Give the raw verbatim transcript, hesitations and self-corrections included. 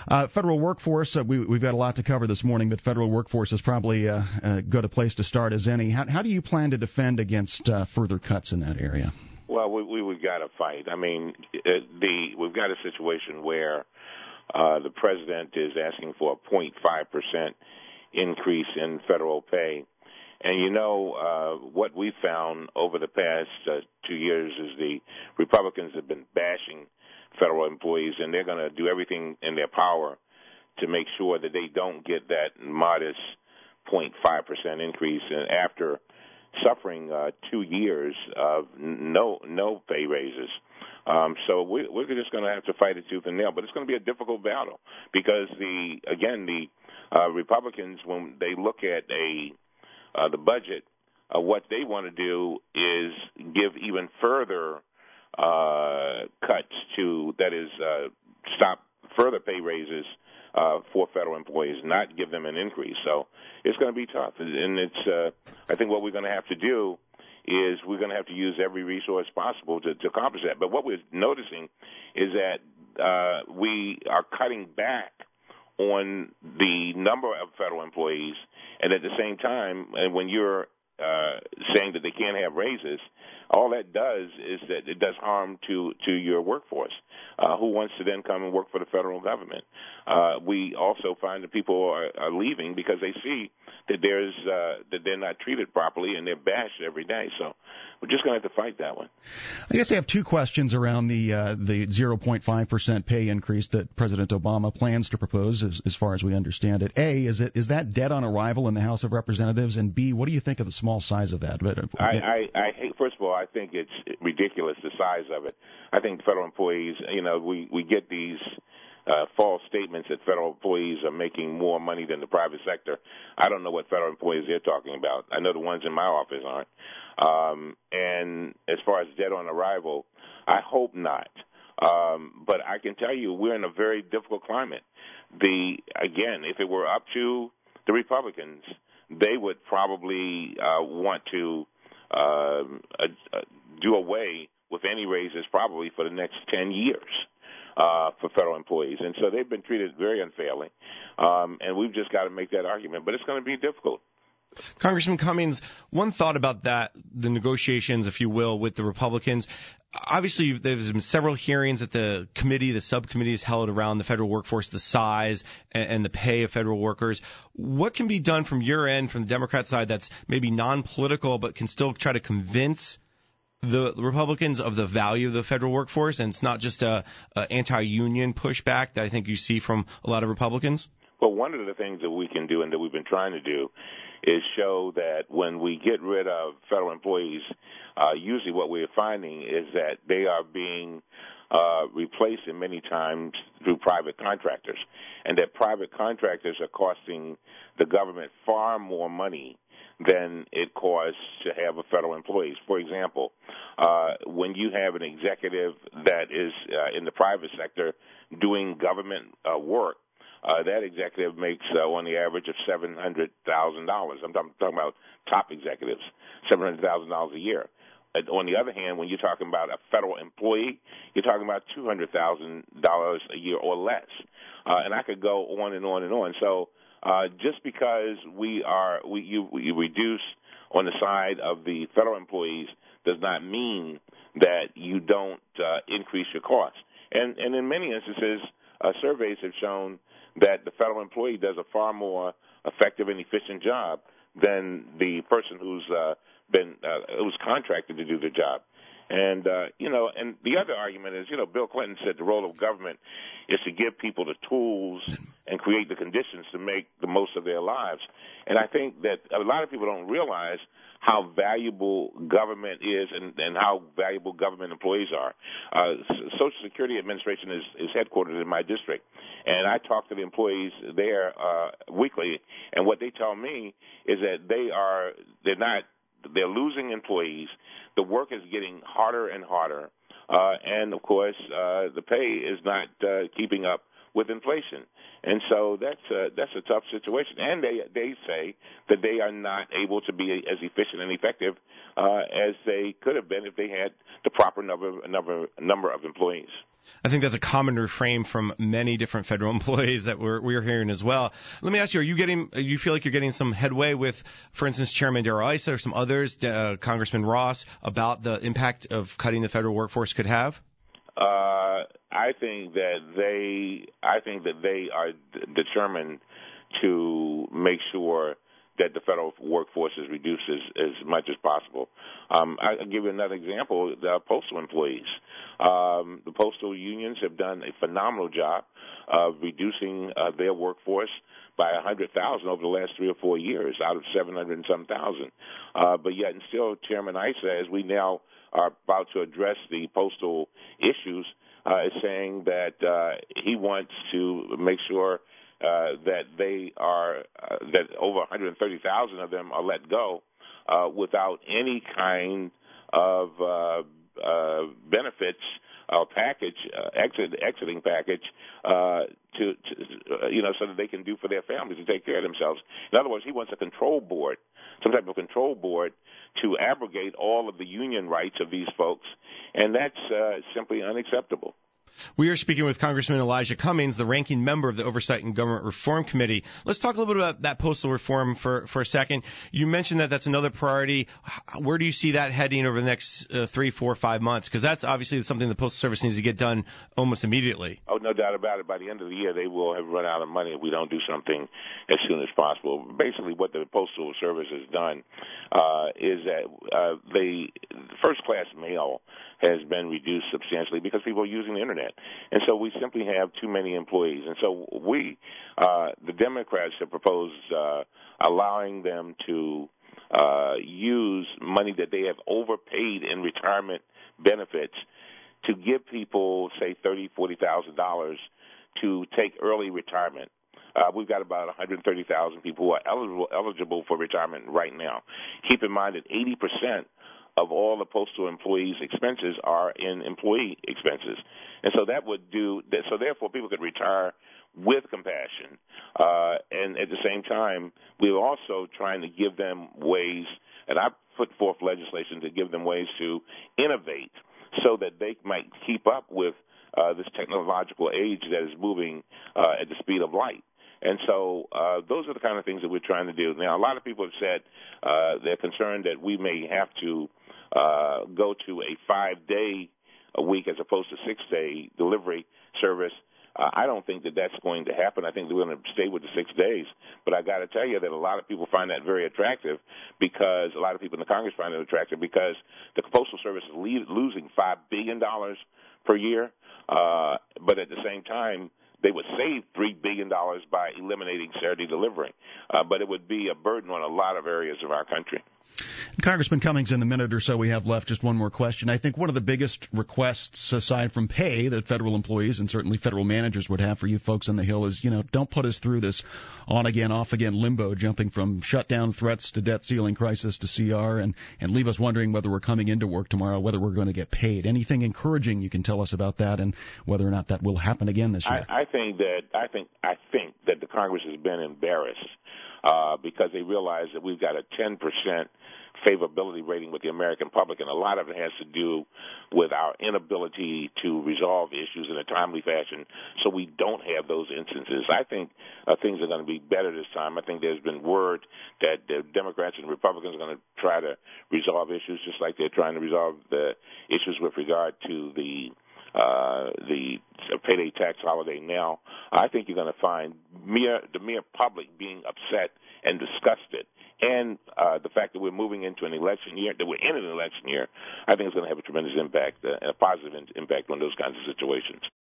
Uh, federal workforce, uh, we, we've got a lot to cover this morning, but federal workforce is probably uh, a good a place to start as any. How, how do you plan to defend against uh, further cuts in that area? Well, we, we, we've got to fight. I mean, the we've got a situation where uh, the president is asking for a zero point five percent increase in federal pay. And, you know, uh, what we found over the past uh, two years is the Republicans have been bashing federal employees, and they're going to do everything in their power to make sure that they don't get that modest zero point five percent increase. And after suffering uh, two years of no no pay raises. Um, so we, we're just going to have to fight it tooth and nail. But it's going to be a difficult battle because, the again, the uh, Republicans, when they look at a uh, the budget, uh, what they want to do is give even further uh, cuts to, that is, uh, stop further pay raises Uh, for federal employees, not give them an increase. So it's going to be tough. And it's, uh, I think what we're going to have to do is we're going to have to use every resource possible to, to accomplish that. But what we're noticing is that uh, we are cutting back on the number of federal employees, and at the same time, and when you're uh, saying that they can't have raises, all that does is that it does harm to, to your workforce, uh, who wants to then come and work for the federal government. Uh, we also find that people are, are leaving because they see that there's uh, that they're not treated properly and they're bashed every day. So we're just going to have to fight that one. I guess I have two questions around the uh, the zero point five percent pay increase that President Obama plans to propose, as, as far as we understand it. A, is it is that dead on arrival in the House of Representatives? And B, what do you think of the small size of that? But, I, I, I hate, first of all, I think it's ridiculous, the size of it. I think federal employees, you know, we, we get these uh, false statements that federal employees are making more money than the private sector. I don't know what federal employees they're talking about. I know the ones in my office aren't. Um, and as far as dead on arrival, I hope not. Um, but I can tell you we're in a very difficult climate. The again, if it were up to the Republicans, they would probably uh, want to uh, uh, do away with any raises probably for the next ten years uh, for federal employees. And so they've been treated very unfairly, um, and we've just got to make that argument. But it's going to be difficult. Congressman Cummings, one thought about that, the negotiations, if you will, with the Republicans. Obviously, there's been several hearings that the committee, the subcommittee has held around the federal workforce, the size and, and the pay of federal workers. What can be done from your end, from the Democrat side, that's maybe non-political but can still try to convince the Republicans of the value of the federal workforce, and it's not just a, a anti-union pushback that I think you see from a lot of Republicans? Well, one of the things that we can do and that we've been trying to do is show that when we get rid of federal employees, uh, usually what we're finding is that they are being uh, replaced in many times through private contractors, and that private contractors are costing the government far more money than it costs to have a federal employees. For example, uh, when you have an executive that is uh, in the private sector doing government uh, work, Uh, that executive makes uh, on the average of seven hundred thousand dollars. I'm talking, talking about top executives, seven hundred thousand dollars a year. Uh, on the other hand, when you're talking about a federal employee, you're talking about two hundred thousand dollars a year or less. Uh, and I could go on and on and on. So uh, just because we are we you, we reduce on the side of the federal employees does not mean that you don't uh, increase your costs. And, and in many instances, uh, surveys have shown that the federal employee does a far more effective and efficient job than the person who's uh, been uh, who's contracted to do the job. And uh, you know, and the other argument is, you know, Bill Clinton said the role of government is to give people the tools and create the conditions to make the most of their lives. And I think that a lot of people don't realize how valuable government is and, and how valuable government employees are. Uh, Social Security Administration is, is headquartered in my district, and I talk to the employees there uh, weekly, and what they tell me is that they are they're not they're losing employees. The work is getting harder and harder, uh, and of course uh, the pay is not uh, keeping up with inflation. And so that's a, that's a tough situation. And they they say that they are not able to be as efficient and effective uh, as they could have been if they had the proper number number number of employees. I think that's a common refrain from many different federal employees that we're we're hearing as well. Let me ask you: Are you getting? Do you feel like you're getting some headway with, for instance, Chairman Darrell Issa or some others, uh, Congressman Ross, about the impact of cutting the federal workforce could have? Uh, I think that they, I think that they are d- determined to make sure that the federal workforce is reduced as, as much as possible. Um, I, I'll give you another example: the postal employees. Um, the postal unions have done a phenomenal job of reducing uh, their workforce by one hundred thousand over the last three or four years, out of seven hundred and some thousand. Uh, but yet, and still, Chairman Issa, as we now are about to address the postal issues, uh, is saying that uh, he wants to make sure uh, that they are uh, that over one hundred thirty thousand of them are let go uh, without any kind of uh, uh, benefits or package, uh, exit, exiting package, uh, to, to uh, you know, so that they can do for their families and take care of themselves. In other words, he wants a control board, some type of control board, to abrogate all of the union rights of these folks, and that's uh, simply unacceptable. We are speaking with Congressman Elijah Cummings, the ranking member of the Oversight and Government Reform Committee. Let's talk a little bit about that postal reform for, for a second. You mentioned that that's another priority. Where do you see that heading over the next uh, three, four, five months? Because that's obviously something the Postal Service needs to get done almost immediately. Oh, no doubt about it. By the end of the year, they will have run out of money if we don't do something as soon as possible. Basically, what the Postal Service has done uh, is that uh, the first-class mail has been reduced substantially because people are using the internet. And so we simply have too many employees. And so we, uh, the Democrats have proposed uh, allowing them to uh, use money that they have overpaid in retirement benefits to give people, say, thirty thousand dollars, forty thousand dollars to take early retirement. Uh, we've got about one hundred thirty thousand people who are eligible, eligible for retirement right now. Keep in mind that eighty percent of all the postal employees' expenses are in employee expenses. And so that would do that. So therefore, people could retire with compassion. Uh, and at the same time, we're also trying to give them ways, and I put forth legislation to give them ways to innovate so that they might keep up with uh, this technological age that is moving uh, at the speed of light. And so uh, those are the kind of things that we're trying to do. Now, a lot of people have said uh, they're concerned that we may have to uh, go to a five-day a week as opposed to six-day delivery service. Uh, I don't think that that's going to happen. I think we're going to stay with the six days. But I got to tell you that a lot of people find that very attractive because a lot of people in the Congress find it attractive because the Postal Service is le- losing five billion dollars per year. Uh, but at the same time, they would save three billion dollars by eliminating Saturday delivery. Uh, but it would be a burden on a lot of areas of our country. Congressman Cummings, in the minute or so we have left, just one more question. I think one of the biggest requests, aside from pay, that federal employees and certainly federal managers would have for you folks on the Hill is, you know, don't put us through this on-again, off-again limbo, jumping from shutdown threats to debt ceiling crisis to C R, and, and leave us wondering whether we're coming into work tomorrow, whether we're going to get paid. Anything encouraging you can tell us about that and whether or not that will happen again this year? I, I think that I think I think that the Congress has been embarrassed uh, because they realize that we've got a ten percent favorability rating with the American public, and a lot of it has to do with our inability to resolve issues in a timely fashion so we don't have those instances. I think uh, things are going to be better this time. I think there's been word that the Democrats and Republicans are going to try to resolve issues just like they're trying to resolve the issues with regard to the uh, the payday tax holiday now. I think you're going to find mere the mere public being upset and disgusted, and uh, the fact that we're moving into an election year, that we're in an election year, I think it's going to have a tremendous impact, uh, a positive impact on those kinds of situations.